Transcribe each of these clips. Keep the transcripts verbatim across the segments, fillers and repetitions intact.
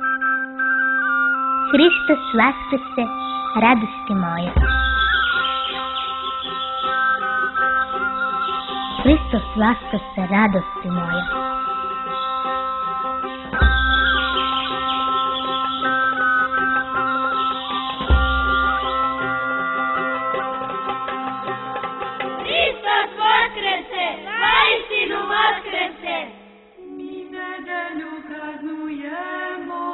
Hristos vaskrse, radosti moja. Hristos vaskrse, radosti moja. Hristos vaskrse, vaistinu vaskrse. Mi nedelju praznujemo,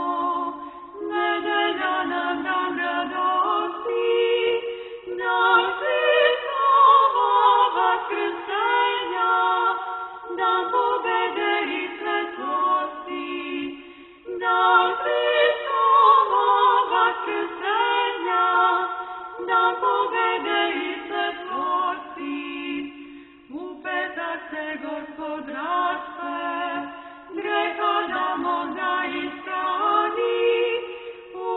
nedelja nam dan radosti, dan Hristova vaskrsenja, dan pobede i svetlosti, dan Hristova vaskrsenja, dan pobede i svetlosti. U petak se Gospod raspe, greha nam onda istrani, u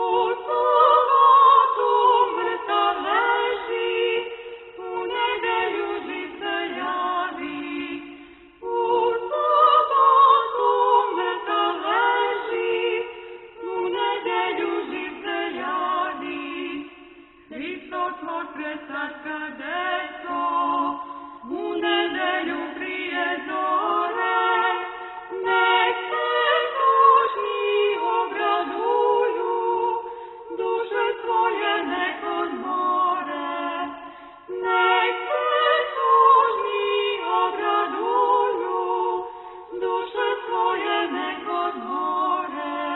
subotu mrtav leži, u nedelju živ se javi. U subotu mrtav leži, u nedelju živ se javi. Hristos voskresačka deco, u nedelju prije zore, nek se tužni obraduju, duše svoje nek odmore. Nek se tužni obraduju, duše svoje nek odmore.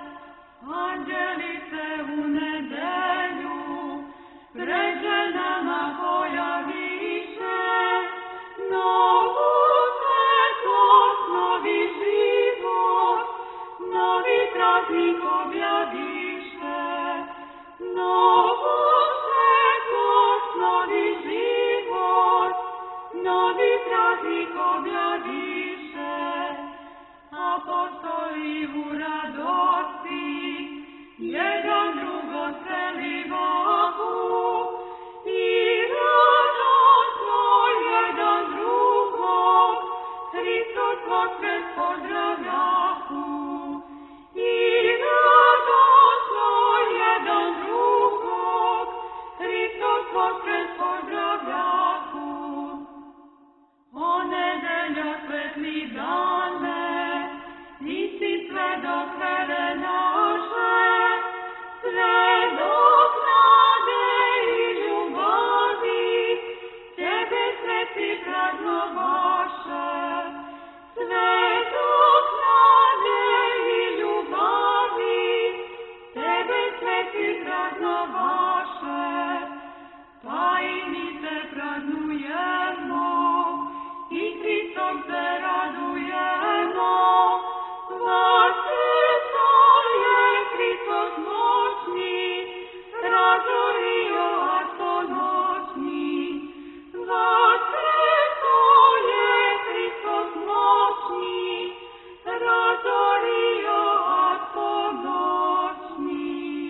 Anđeli se u nedelju pred ženama pojaviše, novu svetlost, novi život, novi praznik objaviše. Novu svetlost, novi život, novi praznik objaviše. Apostoli u radosti, jedan drugo prelivahu, i radosno jedan drugog Hristos voskres pozdravljahu. I radosno jedan drugog Hristos voskres pozdravljahu. O nedeljo svetli dane, ti si svedok vere naše, svedok nade i ljubavi, tebe sveti praznovaše. Svedok nade i ljubavi, tebe sveti praznovaše. Tajnice praznujemo, i Hristom se radujemo. Vaskrso je Hristos moćni, razorio ad ponoćni. Vaskrso je Hristos moćni, razorio ad ponoćni.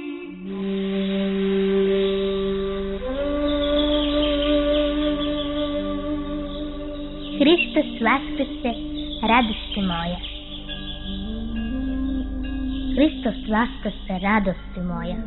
Hristos vaskrse, radosti moja. Hristos vaskrse, radosti moja.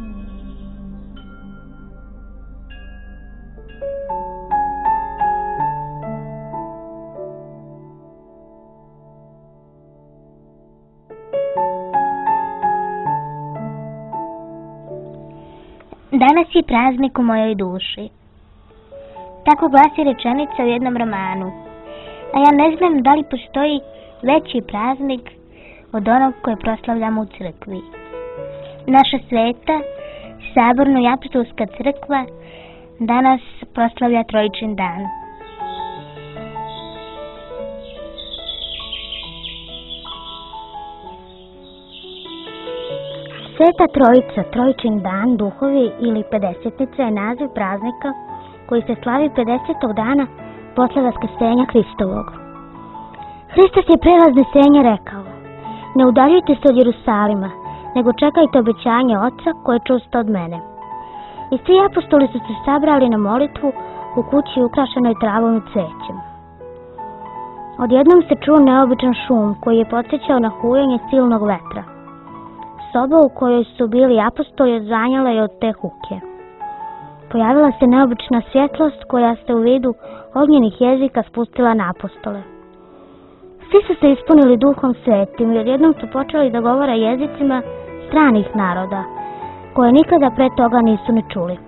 Danas je praznik u mojoj duši. Tako glasi rečenica u jednom romanu. A ja ne znam da li postoji veći praznik od onog koje proslavljamo u crkvi. Naša sveta, saborna i apostolska crkva danas proslavlja Trojičin dan. Sveta Trojica, Trojičin dan, duhovi ili pedesetnica je naziv praznika koji se slavi pedesetog dana posle vaskrsenja Hristovog. Hristos je pre vaznesenja rekao: ne udaljujte se od Jerusalima, nego čekajte obećanje Oca koje čuste od mene. I svi apostoli su se sabrali na molitvu u kući ukrašenoj travom i cvećem. Odjednom se čuo neobičan šum koji je podsjećao na hujanje silnog vetra. S soba u kojoj su bili apostoli odzvanjala je od te huke. Pojavila se neobična svjetlost koja se u vidu ognjenih jezika spustila na apostole. Svi su se ispunili Duhom Svetim i odjednom su počeli da govore jezicima stranih naroda, koje nikada pre toga nisu ni čuli.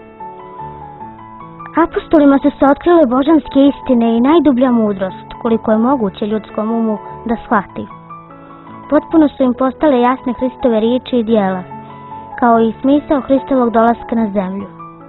Apostolima su se otkrile božanske istine i najdublja mudrost, koliko je moguće ljudskom umu da shvati. Potpuno su im postale jasne Hristove riječi i djela, kao i smisao Hristovog dolaska na zemlju.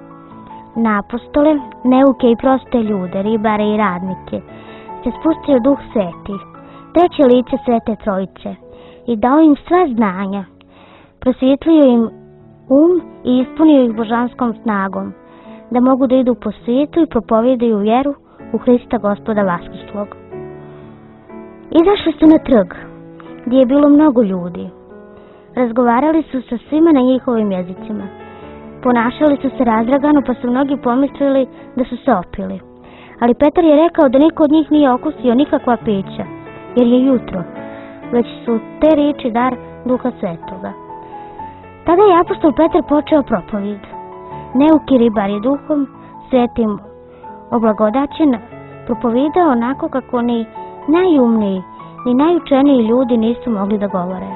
Na apostole, neuke i proste ljude, ribare i radnike, se spustio Duh Sveti, treće lice Svete Trojice, i dao im sve znanja, prosvjetlio im um i ispunio ih božanskom snagom, da mogu da idu po svijetu i propovijedaju vjeru u Hrista Gospoda Vaskrslog. Izašli su na trg, gdje je bilo mnogo ljudi. Razgovarali su sa svima na njihovim jezicima. Ponašali su se razdragano, pa su mnogi pomislili da su se opili. Ali Petar je rekao da niko od njih nije okusio nikakva pića, jer je jutro, već su te riječi dar Duha Svetoga. Tada je apostol Petar počeo propovid. Neuki ribar je Duhom Svetim oblagodaćen propovidao onako kako ni najumniji ni najučeniji ljudi nisu mogli da govore.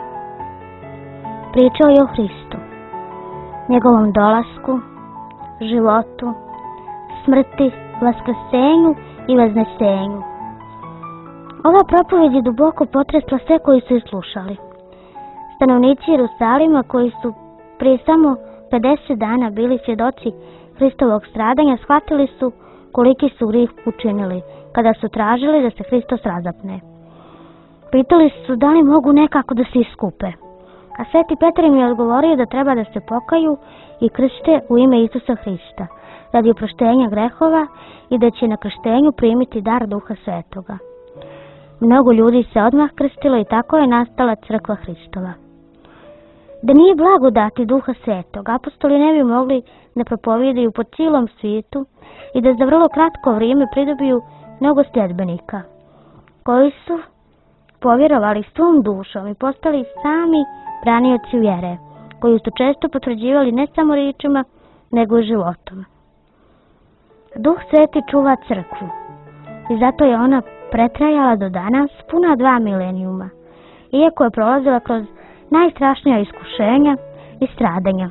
Pričao je o Hristu, njegovom dolasku, životu, smrti, vaskrsenju i vaznesenju. Ova propovjed je duboko potresla sve koji su je slušali. Stanovnici Jerusalima, koji su prije samo pedeset dana bili svjedoci Hristovog stradanja, shvatili su koliki su grijeh učinili kada su tražili da se Hristos razapne. Pitali su da li mogu nekako da se iskupe. A Sveti Petar im je odgovorio da treba da se pokaju i krste u ime Isusa Hrista radi oproštenja grehova i da će na krštenju primiti dar Duha Svetoga. Mnogo ljudi se odmah krstilo i tako je nastala crkva Hristova. Da nije blagodati Duha Svetog, apostoli ne bi mogli da propovijedaju po cijelom svijetu i da za vrlo kratko vrijeme pridobiju mnogo sljedbenika, koji su povjerovali svom dušom i postali sami branioci vjere, koju su često potvrđivali ne samo riječima, nego i životom. Duh Sveti čuva crkvu i zato je ona pretrajala do danas puna dva milenijuma, iako je prolazila kroz najstrašnija iskušenja i stradanja.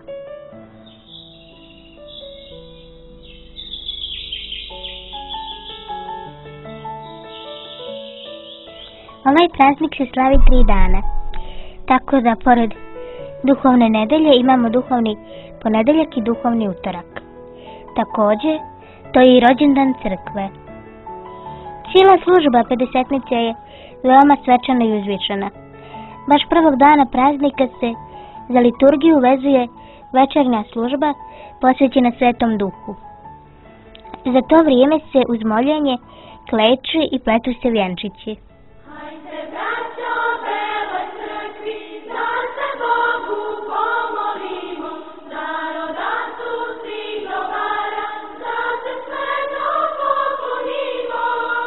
Ovaj praznik se slavi tri dana, tako da pored duhovne nedelje imamo duhovni ponedeljak i duhovni utorak. Također, to je i rođendan crkve. Cijela služba pedesetnice je veoma svečana i uzvišena. Baš prvog dana praznika se za liturgiju vezuje večernja služba posvećena Svetom Duhu. Za to vrijeme se uz moljenje kleči i pletu se vjenčići. Hajde, braćo, beloj crkvi, da se Bogu pomolimo, da rodacu svih dobara, da se sveto poklonimo.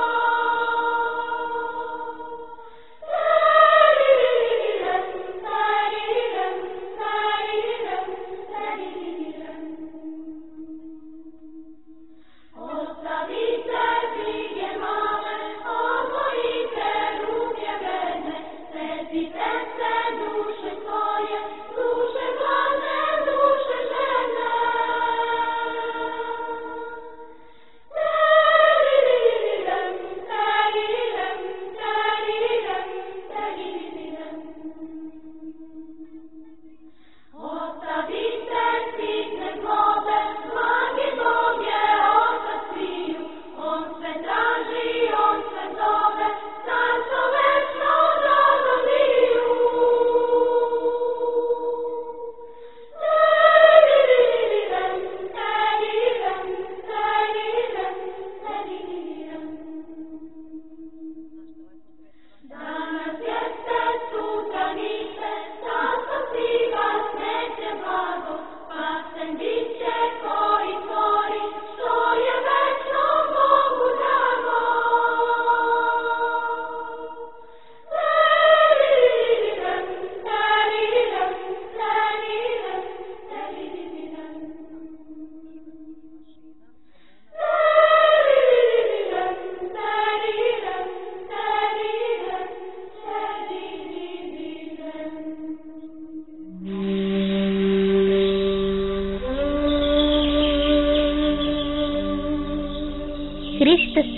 Sarirem, sarirem, sarirem, sarirem. Ostavite brige male, odvojite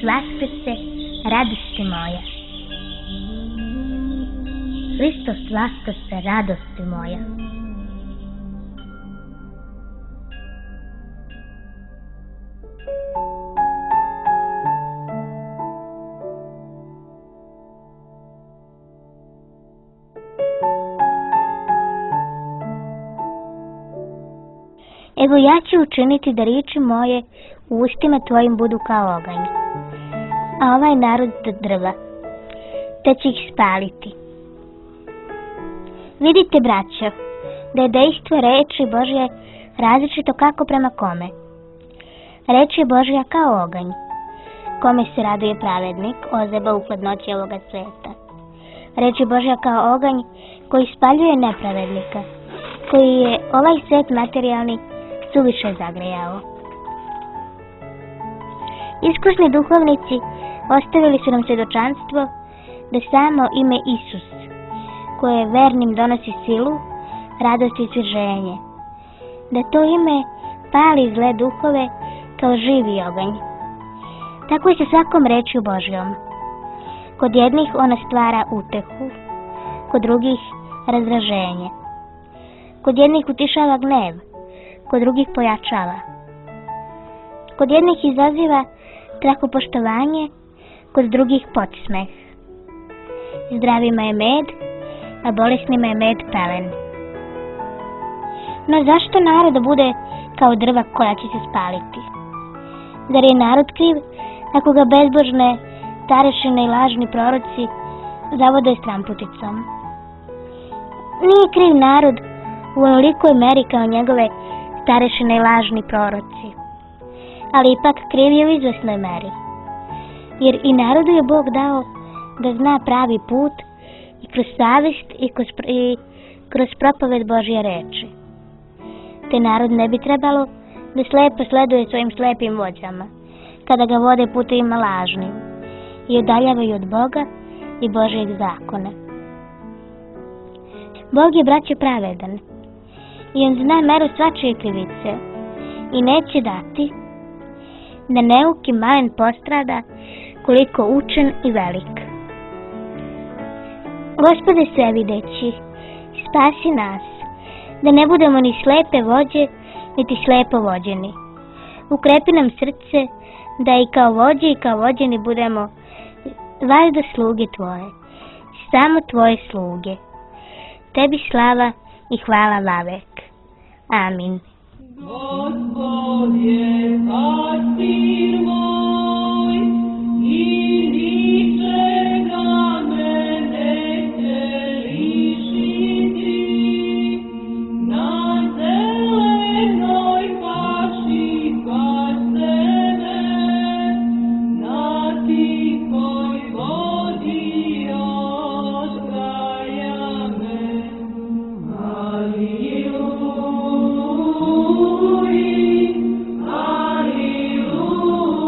Vaskrse, radosti moja. Hristos Vaskrse, radosti moja. Evo ja ću učiniti da riječi moje u ustima tvojim budu kao oganj, a ovaj narod drva, te će ih spaliti. Vidite, braćo, da je dejstvo reči Božje različito kako prema kome. Reč je Božja kao oganj, kome se raduje pravednik, ozeba u hladnoći ovoga sveta. Reč je Božja kao oganj koji spaljuje nepravednika, koji je ovaj svet materijalni suviše zagrejao. Iskusni duhovnici ostavili su nam svjedočanstvo da samo ime Isus, koje vernim donosi silu, radost i svježenje, da to ime pali zle duhove kao živi oganj. Tako je sa svakom rečju Božjom. Kod jednih ona stvara utehu, kod drugih razdraženje. Kod jednih utišava gnev, kod drugih pojačava. Kod jednih izaziva strahopoštovanje, kod drugih podsmeh. Zdravima je med, a bolesnima je med pelen. No zašto narod bude kao drva koja će se spaliti? Zar je narod kriv ako ga bezbožne starešine i lažni proroci zavode stramputicom? Nije kriv narod u onolikoj meri kao njegove starešine i lažni proroci, ali ipak kriv je u izvesnoj meri, jer i narodu je Bog dao da zna pravi put i kroz savjest i kroz, i kroz propoved Božje reči. Te narod ne bi trebalo da slepo sleduje svojim slepim vođama, kada ga vode putevima lažnim i udaljavaju od Boga i Božjeg zakona. Bog je, braćo, pravedan i on zna meru svačije krivice i neće dati da neuki malen postrada koliko učen i velik. Gospode svevideći, spasi nas, da ne budemo ni slepe vođe, niti slepo vođeni. Ukrepi nam srce, da i kao vođe i kao vođeni budemo valjda sluge Tvoje, samo Tvoje sluge. Tebi slava i hvala lavek. Amin. Gospod je pastir moj i ničega me neće lišiti. Na zelenoj paši paste me, na tihoj vodi odgaja me. Hallelujah.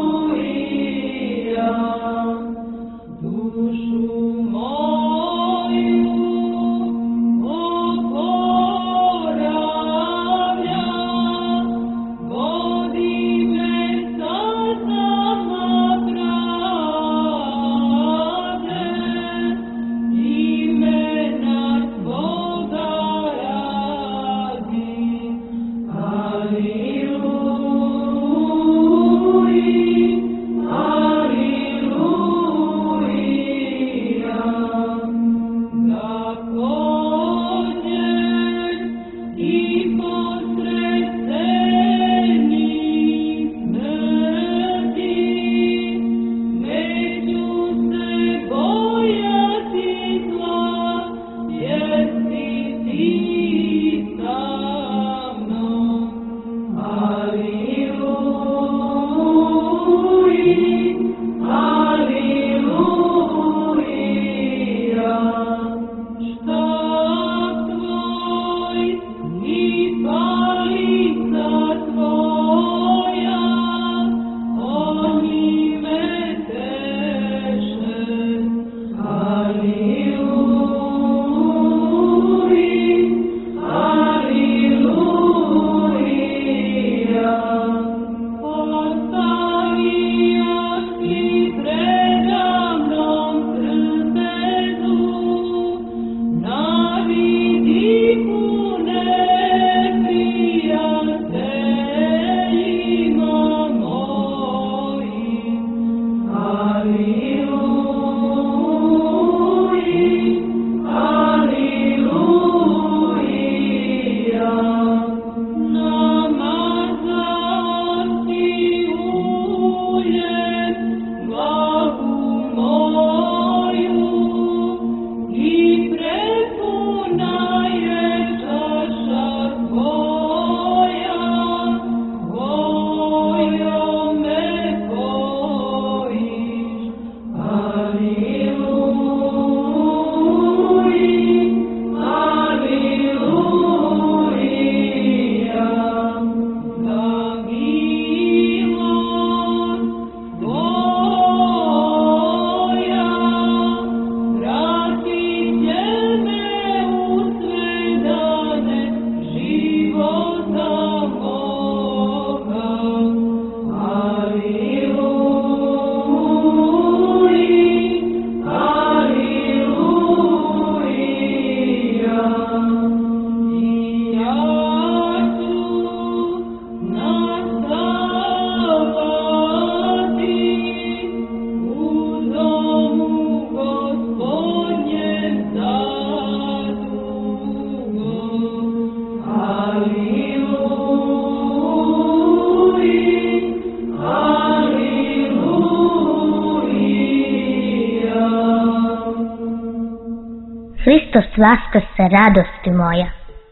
Hristos vaskrse, radosti moja.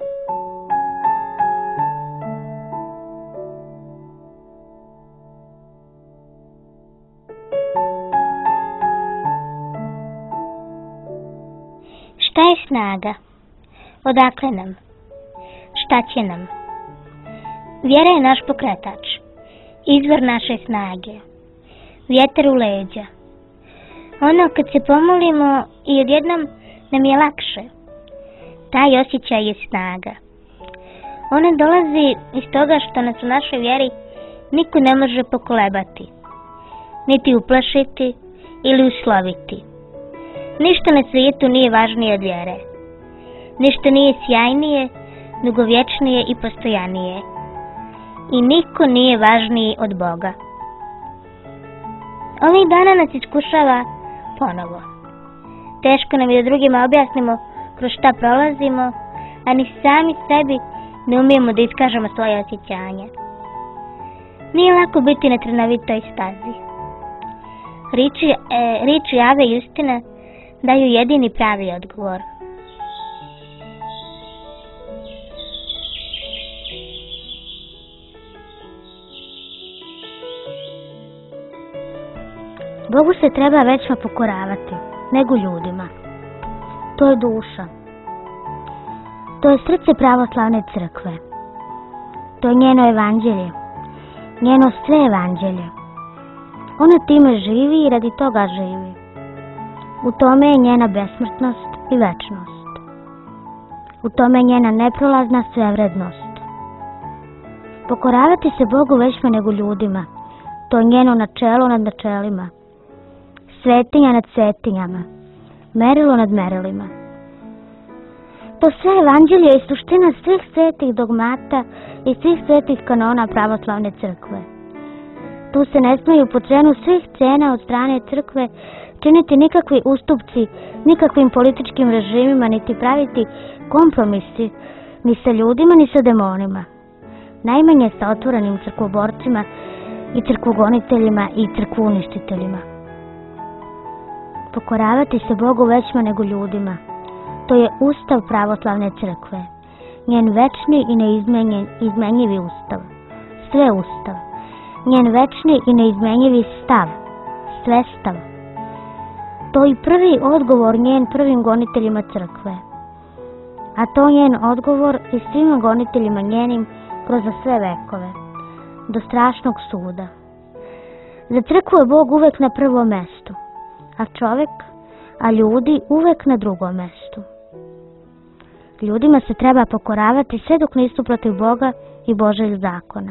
Šta je snaga? Odakle nam? Šta će nam? Vjera je naš pokretač, izvor naše snage, vjetar u leđa. Ono kad se pomolimo i odjednom nam je lakše, taj osjećaj je snaga. Ona dolazi iz toga što nas u našoj vjeri niko ne može pokolebati, niti uplašiti ili usloviti. Ništa na svijetu nije važnije od vjere. Ništa nije sjajnije, dugovječnije i postojanije. I niko nije važniji od Boga. Ovih dana nas iskušava ponovo. Teško nam je da drugima objasnimo kroz šta prolazimo, a ni sami sebi ne umijemo da iskažemo svoje osjećanje. Nije lako biti na trnovitoj stazi. Riči, e, riči Jave i istina daju jedini pravi odgovor. Bogu se treba većma pokoravati nego ljudima. To je duša. To je srce pravoslavne crkve. To je njeno evanđelje. Njeno sve evanđelje. Ona time živi i radi toga živi. U tome je njena besmrtnost i večnost. U tome je njena neprolazna svevrednost. Pokoravati se Bogu većma nego ljudima. To je njeno načelo nad načelima. Svetinja nad svetinjama. Merilo nad merilima. To sve evanđelje je suština svih svetih dogmata i svih svetih kanona pravoslavne crkve. Tu se ne smiju po cenu svih cena od strane crkve činiti nikakvi ustupci, nikakvim političkim režimima, niti praviti kompromisi ni sa ljudima, ni sa demonima. Najmanje sa otvorenim crkvoborcima i crkvogoniteljima i crkvuništiteljima. Pokoravati se Bogu većma nego ljudima. To je ustav pravoslavne crkve. Njen večni i neizmenjivi ustav. Sve ustav. Njen večni i neizmenjivi stav. Sve stav. To je prvi odgovor njen prvim goniteljima crkve. A to njen odgovor i svima goniteljima njenim kroz sve vekove. Do strašnog suda. Za crkvu je Bog uvek na prvom mestu. A čovjek, a ljudi uvek na drugom mestu. Ljudima se treba pokoravati sve dok nisu protiv Boga i Božjeg zakona.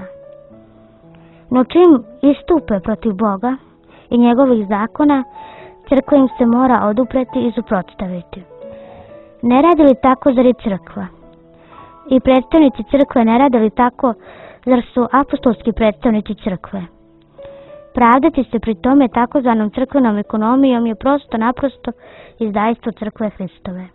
No čim istupe protiv Boga i njegovih zakona, crkva im se mora odupreti i suprotstaviti. Ne radi li tako, zar i crkva? I predstavnici crkve ne radi li tako, zar su apostolski predstavnici crkve? Pravdati se pri tome takozvanom crkvenom ekonomijom je prosto naprosto izdajstvo crkve Hristove.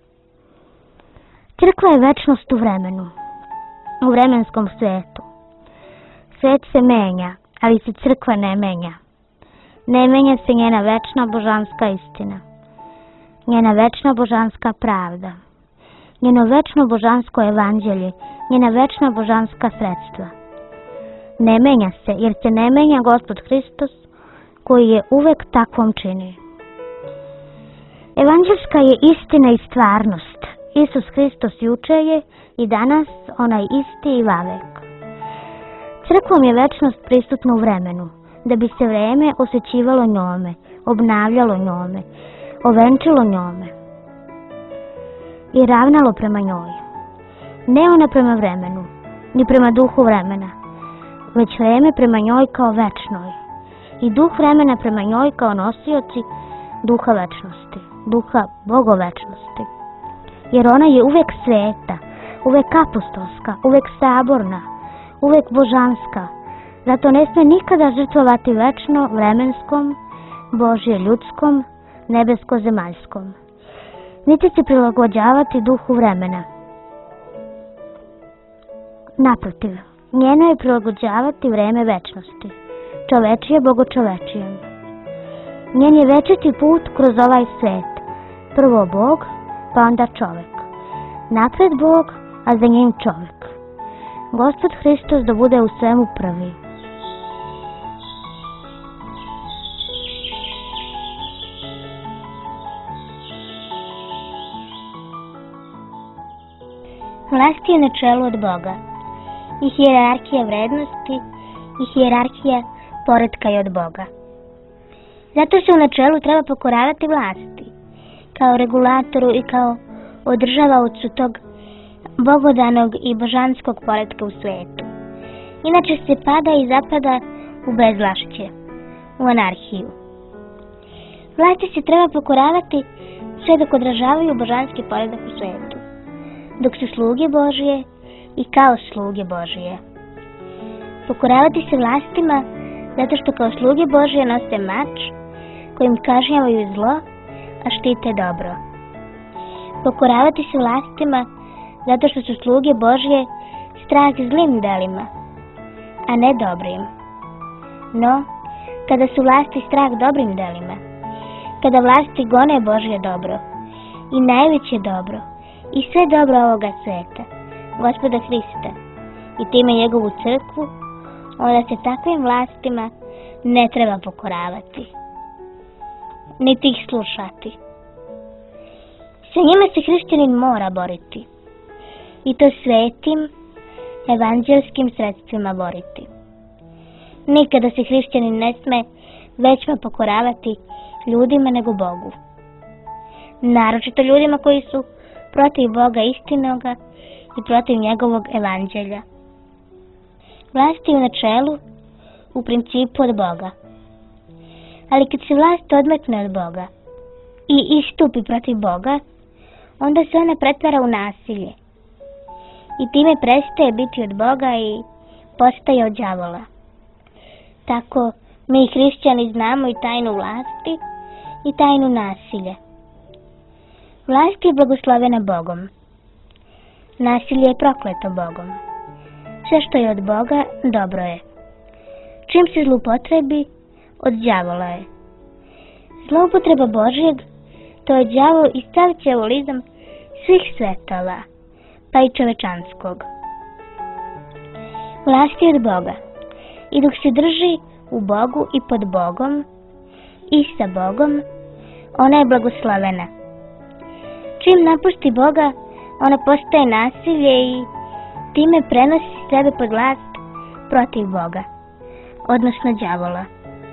Crkva je večnost u vremenu, u vremenskom svijetu. Svijet se menja, ali se crkva ne menja. Ne menja se njena večna božanska istina, njena večna božanska pravda, njeno večno božansko evanđelje, njena večna božanska sredstva. Ne menja se, jer se ne menja Gospod Hristos, koji je uvek takvom čini. Evanđelska je istina i stvarnost. Isus Hristos juče je i danas onaj isti i vavek. Crkvom je večnost prisutna u vremenu, da bi se vreme osjećivalo njome, obnavljalo njome, ovenčilo njome i ravnalo prema njoj. Ne ona prema vremenu, ni prema duhu vremena, već vreme prema njoj kao večnoj i duh vremena prema njoj kao nosioci duha večnosti, duha bogovečnosti. Jer ona je uvek sveta, uvek apostolska, uvek saborna, uvek božanska. Zato ne sme nikada žrtvovati večno vremenskom, Božje ljudskom, nebesko-zemaljskom. Niti se prilagođavati duhu vremena. Naprotiv, njeno je prilagođavati vreme večnosti, čovečije bogočovečijem. Njen je večiti put kroz ovaj svet. Prvo Bog, pa onda čovek. Napred Bog, a za njim čovek. Gospod Hristos da bude u svemu prvi. Vlast je na čelu od Boga. I hijerarhija vrednosti i hijerarhija poretka je od Boga. Zato se u načelu treba pokoravati vlasti, kao regulatoru i kao održavaocu tog bogodanog i božanskog poretka u svetu. Inače se pada i zapada u bezvlašće, u anarhiju. Vlasti se treba pokoravati sve dok odražavaju božanski poredak u svetu, dok su sluge Božije i kao sluge Božije. Pokoravati se vlastima zato što kao sluge Božije nose mač kojim kažnjavaju zlo, a štite dobro. Pokoravati se vlastima zato što su sluge Božije strah zlim delima, a ne dobrim. No, kada su vlasti strah dobrim delima, kada vlasti gone Božje dobro i najveće dobro i sve dobro ovoga sveta, Gospoda Hrista i time njegovu crkvu, onda se takvim vlastima ne treba pokoravati, niti ih slušati. Sa njima se hrišćanin mora boriti, i to svetim, evanđelskim sredstvima boriti. Nikada se hrišćanin ne sme većma pokoravati ljudima nego Bogu. Naročito ljudima koji su protiv Boga istinoga i protiv njegovog evanđelja. Vlast je u načelu, u principu od Boga. Ali kad se vlast odmetne od Boga i istupi protiv Boga, onda se ona pretvara u nasilje i time prestaje biti od Boga i postaje od đavola. Tako mi hrišćani znamo i tajnu vlasti i tajnu nasilja. Vlast je blagoslovena Bogom. Nasilje je prokleto Bogom. Sve što je od Boga, dobro je. Čim se zloupotrebi, od đavola je. Zloupotreba Božjeg, to je đavol i sav ćevolizam svih svetova, pa i čovečanskog. Vlast je od Boga i dok se drži u Bogu i pod Bogom i sa Bogom, ona je blagoslovena. Čim napusti Boga, ona postaje nasilje i time prenosi sebe pod vlast protiv Boga, odnosno đavola.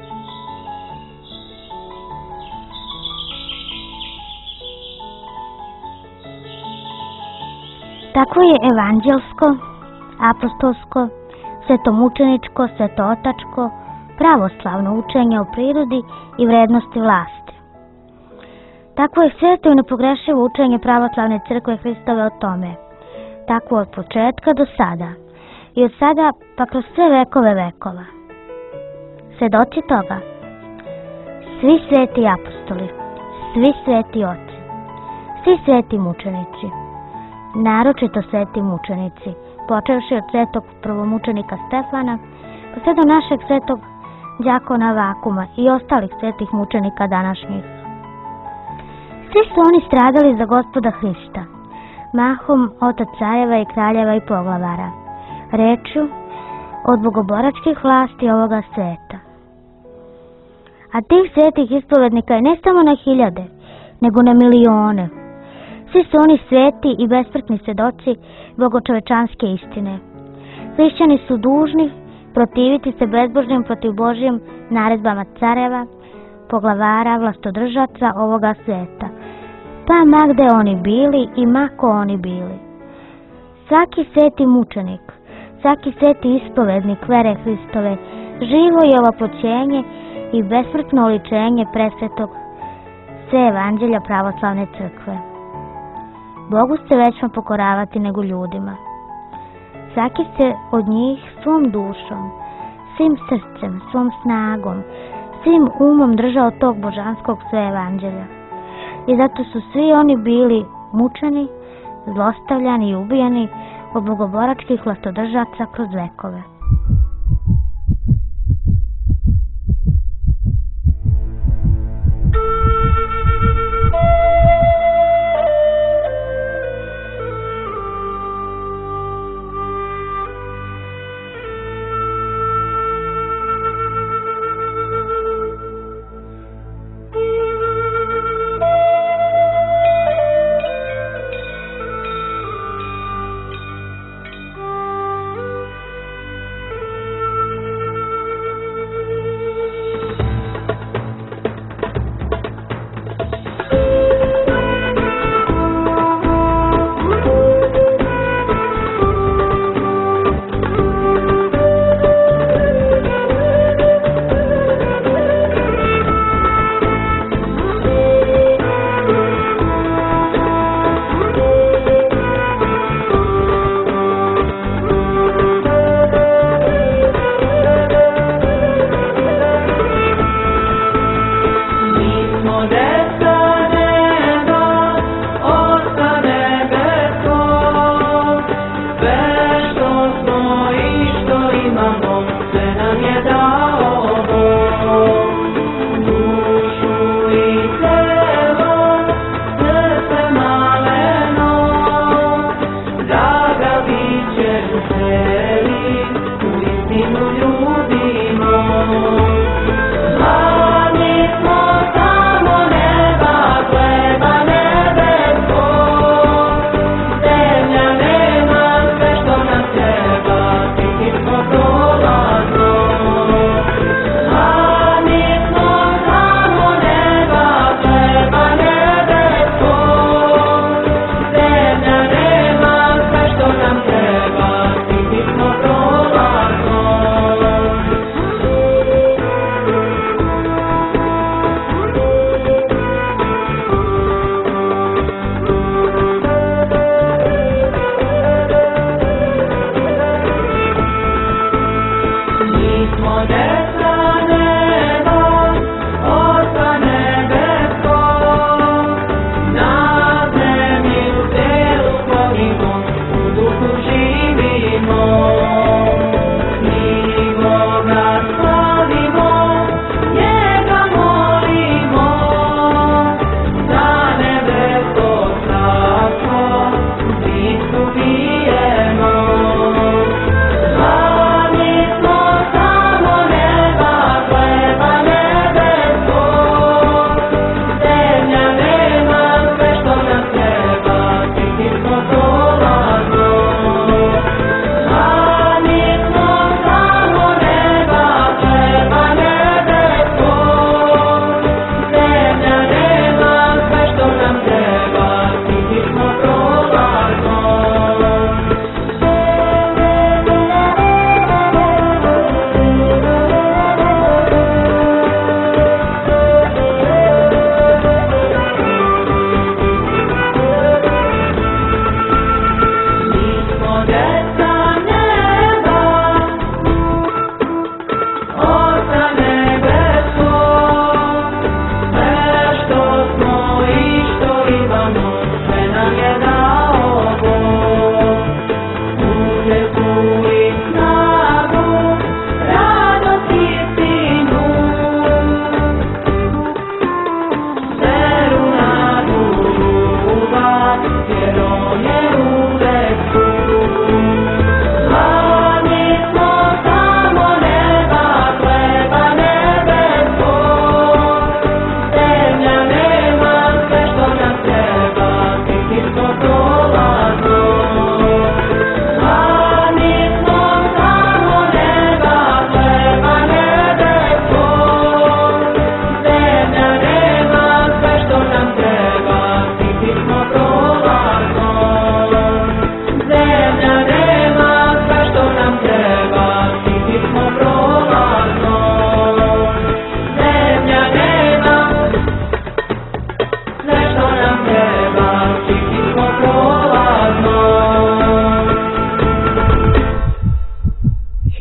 Tako je evanđelsko, apostolsko, svetomučeničko, svetootačko, pravoslavno učenje o prirodi i vrednosti vlasti. Tako je sveto i nepogrešivo učenje pravoslavne crkve Hristove o tome. Tako od početka do sada i od sada pa kroz sve vekove vekova. Svedoci toga, svi sveti apostoli, svi sveti oci, svi sveti mučenici, naročito sveti mučenici, počevši od svetog prvomučenika Stefana, pa sve do našeg svetog đakona Vakuma i ostalih svetih mučenika današnjih. Svi su oni stradali za Gospoda Hrista, mahom od careva i kraljeva i poglavara, rečju od bogoboračkih vlasti ovoga sveta. A tih svetih ispovednika je ne samo na hiljade, nego na milione. Svi su oni sveti i besmrtni svedoci bogočovečanske istine. Hrišćani su dužni protiviti se bezbožnim protiv Božjim naredbama careva, poglavara, vlastodržaca ovoga sveta, pa ma gde oni bili i ma ko oni bili. Svaki sveti mučenik, svaki sveti ispovednik vere Hristove, živo je ovoploćenje i besmrtno oličenje presvetog sve evanđelja pravoslavne crkve. Bogu se većma pokoravati nego ljudima. Svaki se od njih svom dušom, svim srcem, svom snagom, svim umom držao tog božanskog sve evanđelja. I zato su svi oni bili mučeni, zlostavljani i ubijani od bogoboračkih vlastodržaca kroz vekove.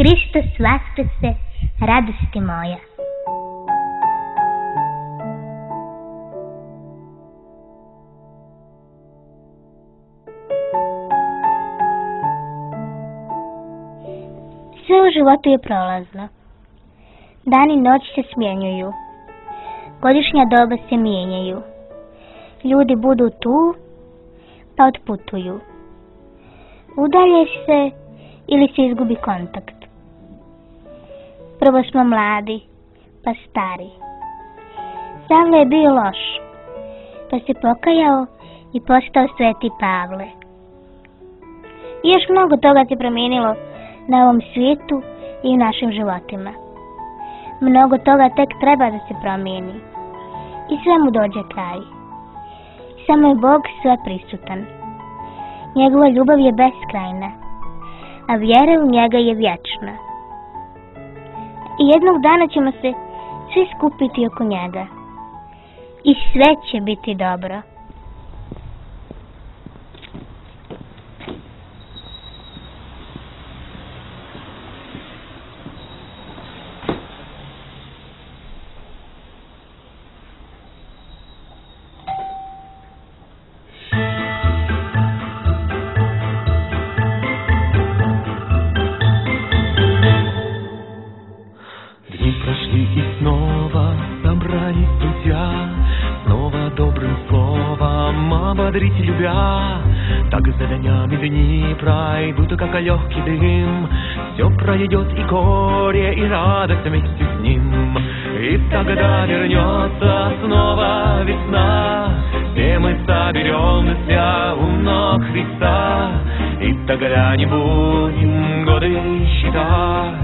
Hristos Vaskrsce, radosti moja. Sve u životu je prolazno. Dan i noć se smjenjuju. Godišnja doba se mijenjaju. Ljudi budu tu, pa otputuju. Udalješ se ili se izgubi kontakt. Prvo smo mladi, pa stari. Savle je bio loš, pa se pokajao i postao Sveti Pavle. I još mnogo toga se promijenilo na ovom svijetu i u našim životima. Mnogo toga tek treba da se promijeni. I sve mu dođe kraj. Samo je Bog sve prisutan. Njegova ljubav je beskrajna, a vjera u njega je vječna. I jednog dana ćemo se svi skupiti oko njega. I sve će biti dobro. Ободрить любя, так за днями дни пройдут, как легкий дым. Все пройдет и горе, и радость вместе с ним. И тогда вернется снова весна. Все мы соберемся у ног Христа. И тогда не будем годы считать,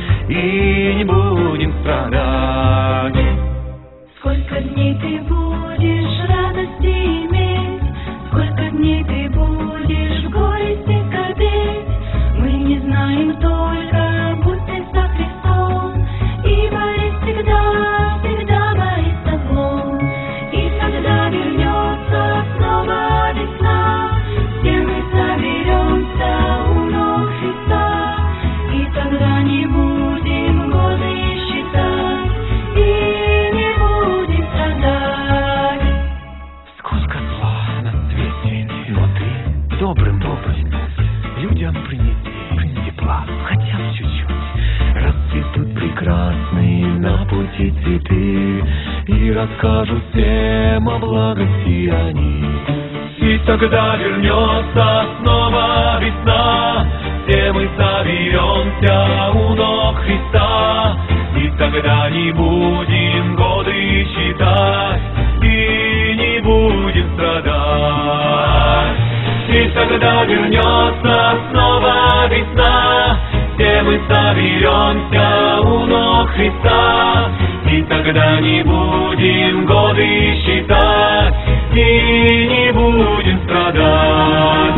и не будем страдать. Сколько дней ты будешь радости иметь, сколько дней ты будешь в горести скорбеть. Мы не знаем только, будь ты со Христом, и борись всегда, всегда борись со злом. И тогда вернется снова весна, все мы соберемся у ног Христа. И тогда не будем годы считать, и не будем страдать. Сколько зла на свете, но ты добрым, добрым людям принеси, принеси тепла, хотя бы чуть-чуть. Расцветут прекрасные на пути цветы, и расскажут всем о благости они. И тогда вернется снова весна, все мы соберемся у ног Христа. И тогда не будем годы считать, и не будем страдать. И тогда вернется снова весна, все мы соберемся у ног Христа. И тогда не будем годы считать, и не будем страдать.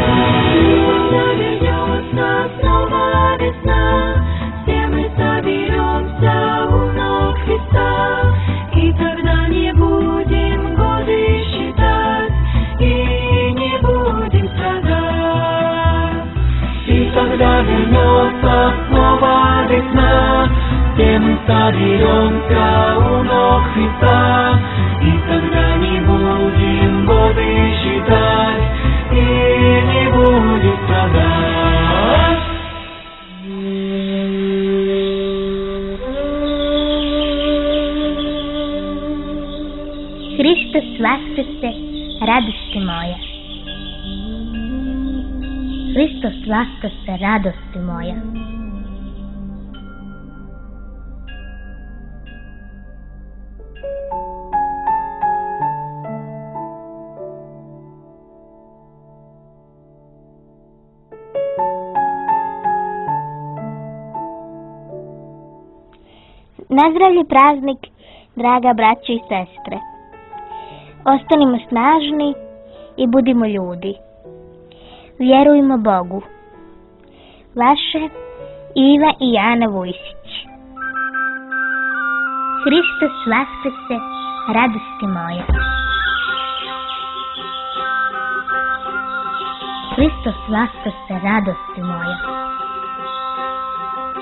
Вернется снова весна, все мы соберемся у ног Христа. И тогда не будем годы считать, и не будем страдать. И тогда вернется снова весна, все мы соберемся у ног Христа. И тогда не будем годы считать, и не будем страдать. Hristos Vaskrsce, radosti moja. Hristos Vaskrsce, radosti moja. Nazdravlje praznik, draga braćo i sestre. Ostanimo snažni i budimo ljudi. Vjerujmo Bogu. Vaše Iva i Jana Vujsić. Hristos Vaskrsce, radosti moja. Hristos Vaskrsce, radosti moja.